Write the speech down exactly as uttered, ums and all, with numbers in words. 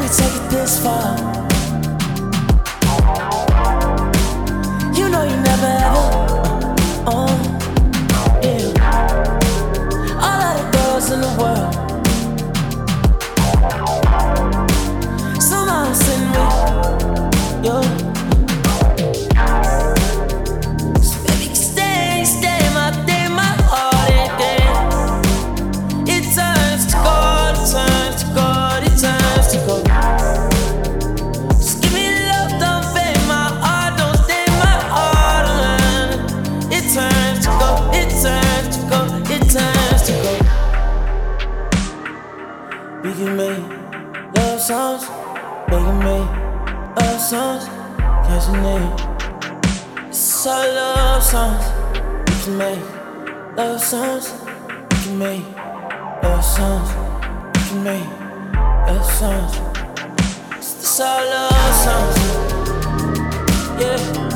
take it this far. You know you never ever. Uh, yeah. All of the girls in the world somehow send me your. So baby, stay, stay, my day, my heart, and day. It turns to gold, it turns to gold, it turns to gold. Just give me love, don't fade my heart, don't stay my heart around. It turns to gold, it turns to gold, it turns to gold. We can make love songs, we can make love songs, catch a name. It's all love songs. We can make love songs, we can make love songs, we can make love songs. It's all love songs, yeah.